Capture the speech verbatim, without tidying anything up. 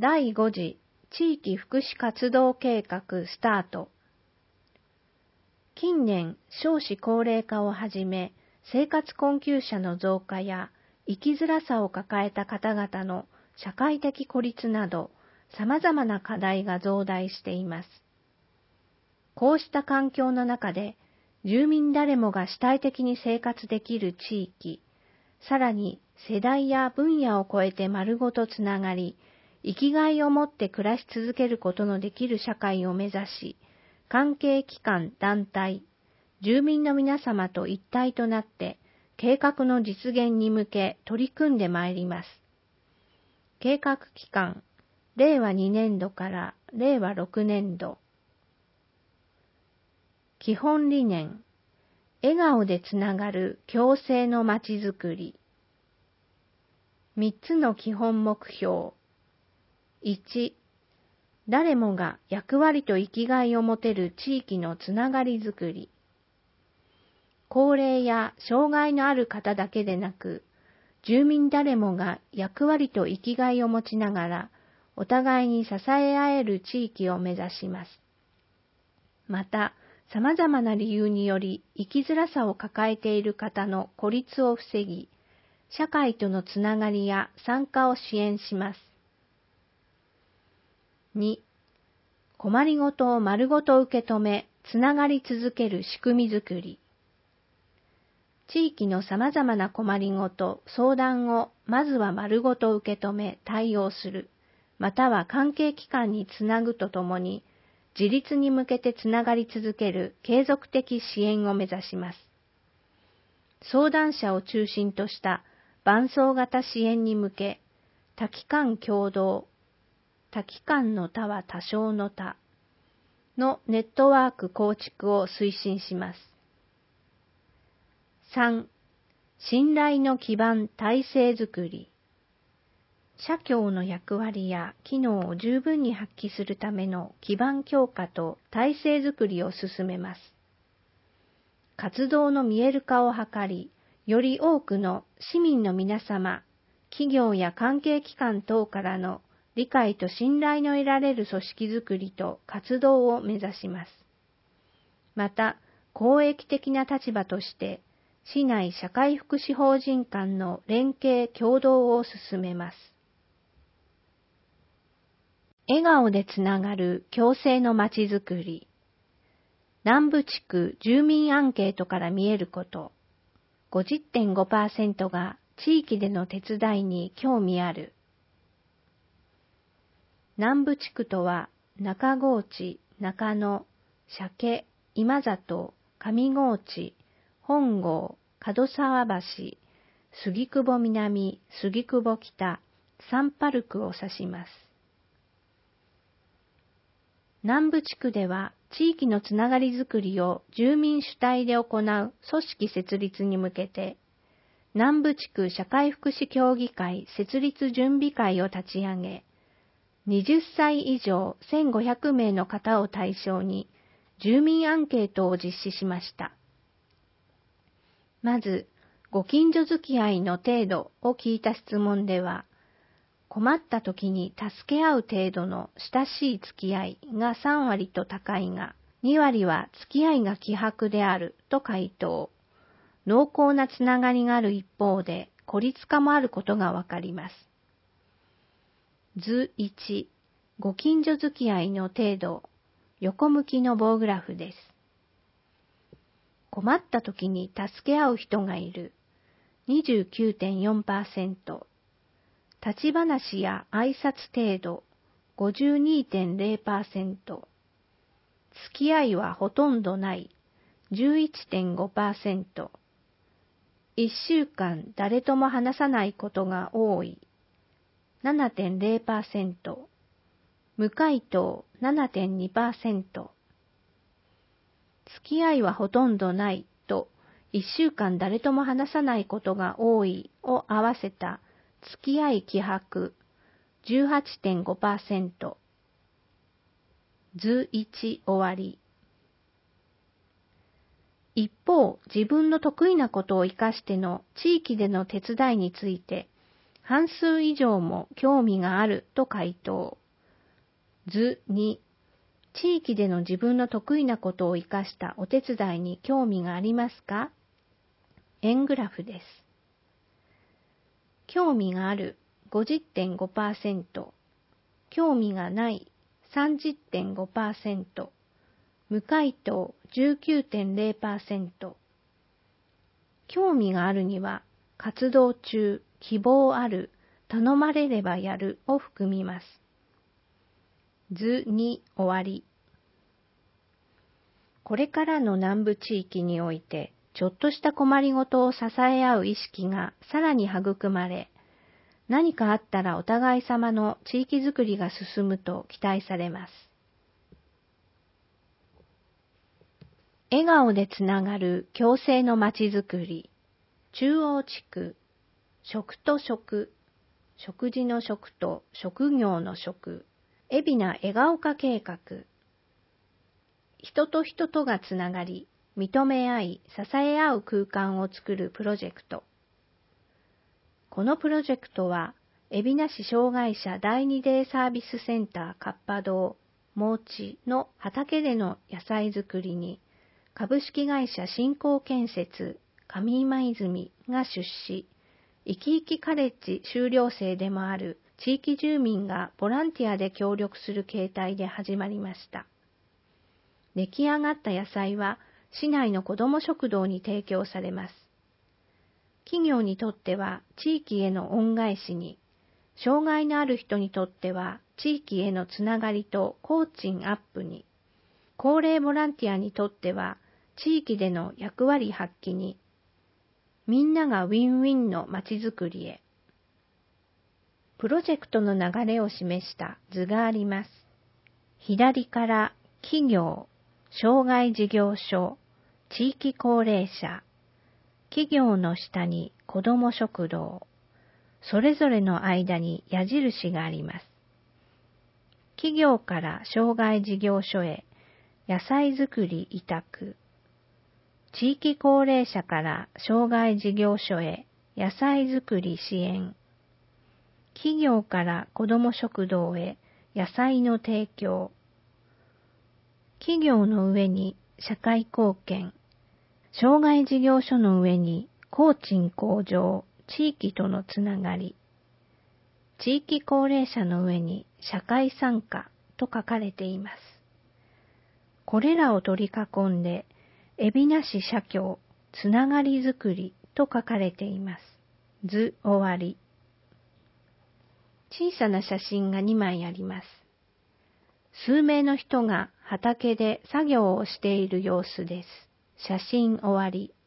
だいご次地域福祉活動計画スタート。近年、少子高齢化をはじめ、生活困窮者の増加や生きづらさを抱えた方々の社会的孤立など、様々な課題が増大しています。こうした環境の中で、住民誰もが主体的に生活できる地域、さらに世代や分野を超えて丸ごとつながり、生きがいを持って暮らし続けることのできる社会を目指し、関係機関、団体、住民の皆様と一体となって、計画の実現に向け取り組んでまいります。計画期間、れいわにねんどかられいわろくねんど。基本理念、笑顔でつながる共生のまちづくり。みっつの基本目標。いち、誰もが役割と生きがいを持てる地域のつながりづくり。高齢や障害のある方だけでなく、住民誰もが役割と生きがいを持ちながら、お互いに支え合える地域を目指します。また、様々な理由により生きづらさを抱えている方の孤立を防ぎ、社会とのつながりや参加を支援します。に、困りごとを丸ごと受け止め、つながり続ける仕組みづくり。地域の様々な困りごと、相談をまずは丸ごと受け止め対応する、または関係機関につなぐとともに、自立に向けてつながり続ける継続的支援を目指します。相談者を中心とした伴走型支援に向け、多機関共同、多機関の他は多少の他のネットワーク構築を推進します。さん、信頼の基盤体制づくり。社協の役割や機能を十分に発揮するための基盤強化と体制づくりを進めます。活動の見える化を図り、より多くの市民の皆様、企業や関係機関等からの理解と信頼の得られる組織づくりと活動を目指します。また、公益的な立場として、市内社会福祉法人間の連携協働を進めます。笑顔でつながる共生のまちづくり。南部地区住民アンケートから見えること。ごじゅってんごパーセント が地域での手伝いに興味ある。南部地区とは、中河内、中野、鮭、今里、上河内、本郷、門沢橋、杉久保南、杉久保北、サンパルクを指します。南部地区では地域のつながりづくりを住民主体で行う組織設立に向けて、南部地区社会福祉協議会設立準備会を立ち上げ、はたち以上せんごひゃくめいの方を対象に住民アンケートを実施しました。まず、ご近所付き合いの程度を聞いた質問では、困った時に助け合う程度の親しい付き合いがさんわりと高いが、にわりは付き合いが希薄であると回答。濃厚なつながりがある一方で孤立化もあることがわかります。図いち、ご近所付き合いの程度、横向きの棒グラフです。困った時に助け合う人がいる、にじゅうきゅうてんよんパーセント。立ち話や挨拶程度、ごじゅうにてんれいパーセント。付き合いはほとんどない、じゅういちてんごパーセント。いっしゅうかん誰とも話さないことが多い、ななてんれいパーセント。無回答 ななてんにパーセント。付き合いはほとんどないと、いっしゅうかん誰とも話さないことが多いを合わせた付き合い希薄 じゅうはちてんごパーセント。図いち終わり。一方、自分の得意なことを生かしての地域での手伝いについて、 半数以上も興味があると回答。図に、地域での自分の得意なことを生かしたお手伝いに興味がありますか？円グラフです。興味がある ごじゅってんごパーセント、興味がない さんじゅってんごパーセント、無回答 じゅうきゅうてんゼロパーセント。興味があるには、活動中、希望ある、頼まれればやるを含みます。図に終わり。これからの南部地域において、ちょっとした困りごとを支え合う意識がさらに育まれ、何かあったらお互い様の地域づくりが進むと期待されます。笑顔でつながる共生のまちづくり、中央地区、食と食、食事の食と職業の食、海老名笑顔化計画。人と人とがつながり、認め合い、支え合う空間を作るプロジェクト。このプロジェクトは、海老名市障害者第二デイサービスセンターかっぱ堂、もうちの畑での野菜作りに、株式会社振興建設上今泉が出資、いきいきカレッジ修了生でもある地域住民がボランティアで協力する形態で始まりました。出来上がった野菜は市内の子ども食堂に提供されます。企業にとっては地域への恩返しに、障害のある人にとっては地域へのつながりと工賃アップに、高齢ボランティアにとっては地域での役割発揮に、みんながウィンウィンのまちづくりへ。プロジェクトの流れを示した図があります。左から企業、障害事業所、地域高齢者、企業の下に子ども食堂、それぞれの間に矢印があります。企業から障害事業所へ野菜作り委託、地域高齢者から障害事業所へ野菜作り支援、企業から子ども食堂へ野菜の提供、企業の上に社会貢献、障害事業所の上に工賃向上、地域とのつながり、地域高齢者の上に社会参加と書かれています。これらを取り囲んで、海老名市社協つながりづくりと書かれています。図終わり。小さな写真がにまいあります。数名の人が畑で作業をしている様子です。写真終わり。